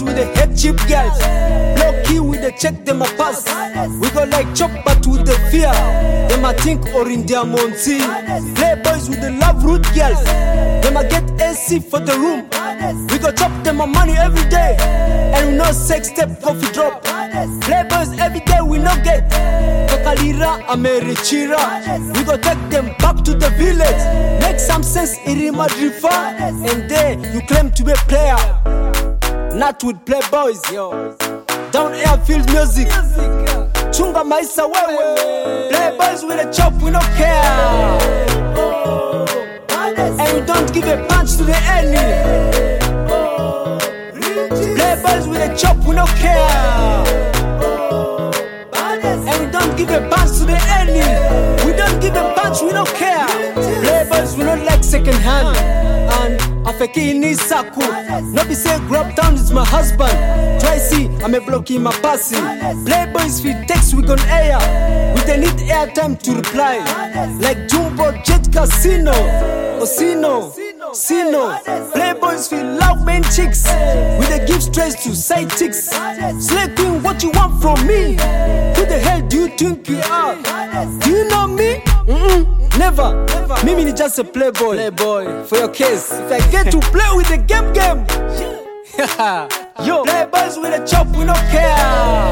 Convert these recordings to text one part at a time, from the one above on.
with the head cheap girls. Low key with the check them a pass. We go like chop but with the fear. Them a think or in their monty. Playboys with the love root girls. Them a get AC for the room. We go chop them a money every day. And we no sex step coffee drop. Playboys every day we no get. Kakalira Americhira. We go take them back to the village. Make some sense in Madrifa. And there you claim to be a player. Not with playboys, yo. Down airfield music. Chunga maisa wewe. Playboys with a chop, we don't care. And we don't give a punch to the enemy. Playboys with a chop, we don't care. And we don't give a punch to the enemy. We don't give a punch, we don't care. Playboys, we don't like second hand. And Afeki ini saku. No be say grab down is my husband. Try see, I'm a blocking my passing. Playboys feed text we gon' air. We don't need airtime to reply. Like Jumbo Jet Casino. Osino, Sino. Playboys feel love main chicks. We dey give stress to side chicks. Slay queen, what you want from me? Who the hell do you think you are? Do you know me? Never. Mimi ni just a playboy. For your case, if I get to play with the game. Yo, playboys with a chop, we don't care.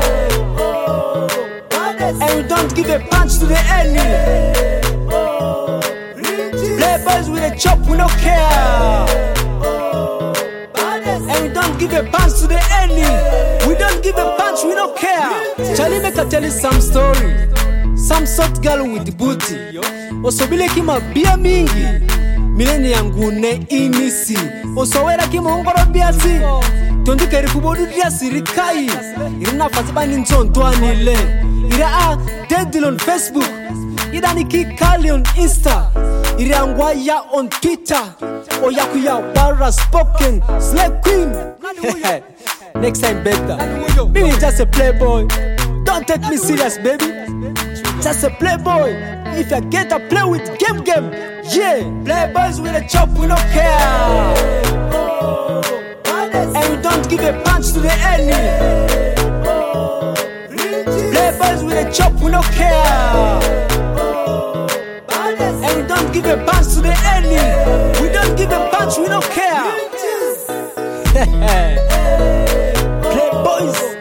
And we don't give a punch to the enemy. Playboys with a chop, we don't care. And we don't give a punch to the enemy. We don't give a punch, we don't care. Charlie, make I tell you some story. Some sort girl with the booty. Osobile kima bia mingi. Mileni yangu ne inisi. Osowera kima ongoro biasi. Tondike rikubodu dia sirikai. Irina fasiba ninchonto anile. Ira a deadly on Facebook. Ida niki kali on Insta. Ira angwaya on Twitter. Oyakuya bara spoken. Slay queen. Next time better. Me just a playboy. Don't take me serious, baby. Just a playboy. If I get to play with game, yeah. Playboys with a chop, we don't care. And we don't give a punch to the enemy. Playboys with a chop, we don't care. And we don't give a punch to the enemy. We don't give a punch, we don't care. Playboys.